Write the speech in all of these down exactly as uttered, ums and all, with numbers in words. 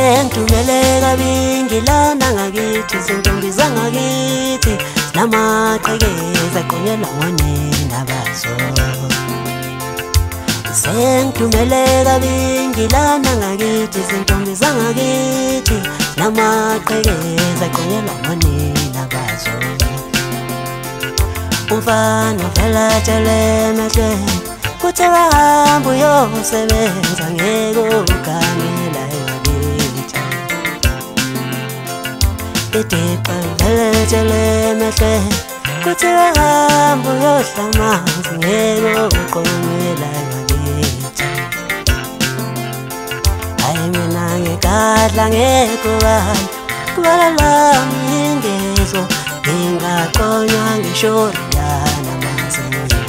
Sengithumele kabi ngilana ngakithi izintombi zangakithi namaqhekeza aqonyelwa ngonina bazo. Sengithumele kabi ngilana ngakithi izintombi zangakithi namaqhekeza aqonyelwa ngonina bazo. Umfana uvela tshele emehlweni kuthi akahamba uyosebenza ngeke uganela ngakithi. Ideqa uvela tshele emehlweni kuthi akahamba uyohla amanzi ngeke uqonyela ngakithi. Hayi mina ngigadla ngekubala kubala lami ingezwa ngingaqonywa ngisho yana manzi.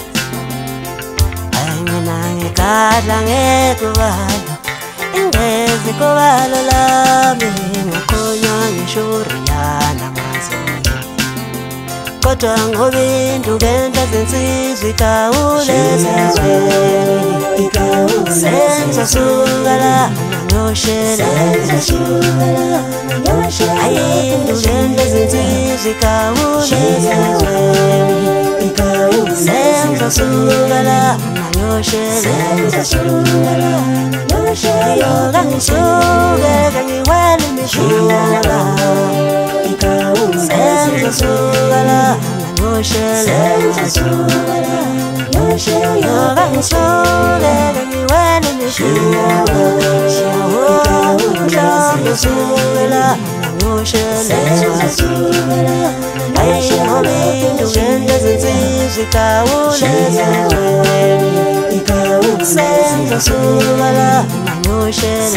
Ngigadla ngekubala ingezi kubala lami ngaqonywa ngisho yana manzi. Kodwa ngoba induku enhle zinsizwa igawule ezizweni sengizosuka la ngiyoshela hayi induku enhle zinsizwa igawule ezizweni sengizosuka la yoga ngisuke kangiwele imishwala sengizosuka la ngiyoshela yoga ngisuke kangiwele imishwala sengizosuka la ngiyoshela hayi ngoba induku enhle zinsizwa igawule ezizweni sengizosuka la ngiyoshela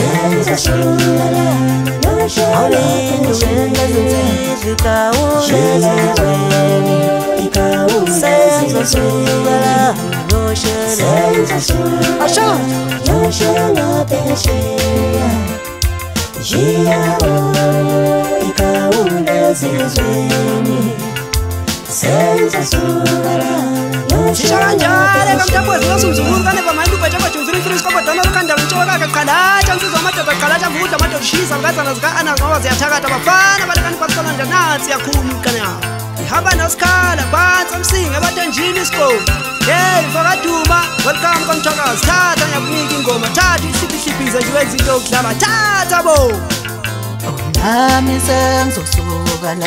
ngoba induku enhle zinsizwa igawule ezizweni sengizosuka la ngiyoshela asho yoshela phesheya jiya igawule ezizweni sengizosuka la Shishanjare kamtakwezi ngasumzukuru kane pamandi kwachakwa chuzuri three skapa dana kanda mchoka kakalacha nsizo matata kalacha vuta mato shisa ngazana zika ana ngawazi yathakata bafana balekani kwasona ndanatsi yakhulu kana ihamba nasikhala phansi umsinga abatanjini sco hey fakaduma welcome kamthakazi thatha nyakunika ingoma thatha isiphihlipiza nje wenza into yokudlala thatha bo nami sengizosuka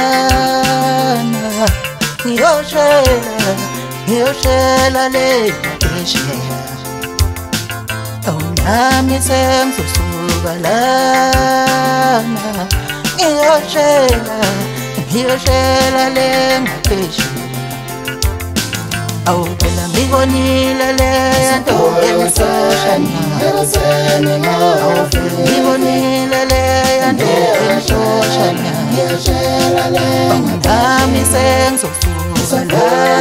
lana ngiyoshela ngiyoshela le phesheya. Oh nami sengizosuka lana ngiyoshela ngiyoshela le phesheya. Awu phela ngibonile le nto emsoshana ngibonile le nto emsoshana nami sengizosuka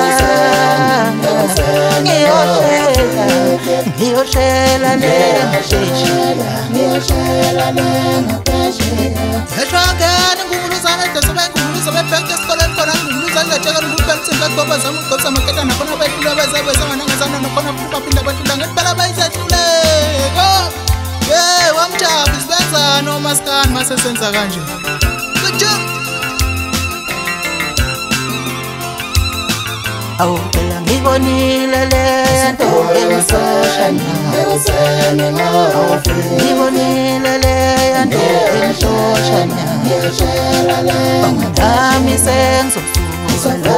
ngiyoshela ngiyoshela le phesheya. Eshwagani ngumluzana desebe ngumluza bebheke esikoleni khona ngumluzana ngajeka ngubelitsinga goba zami ugqotsa maketa nakhona behlula bezabezanga nangazana nakhona futhi baphinda bahlula ngempela bayisehluleko. Ye wamjabu sibenzana omaskani mase senza kanje. Awu phela ngibonile le nto emsoshana ngibonile le nto emsoshana nami sengizosuka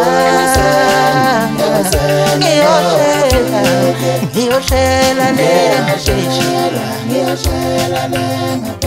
ngiyoshela ngiyoshela le phesheya.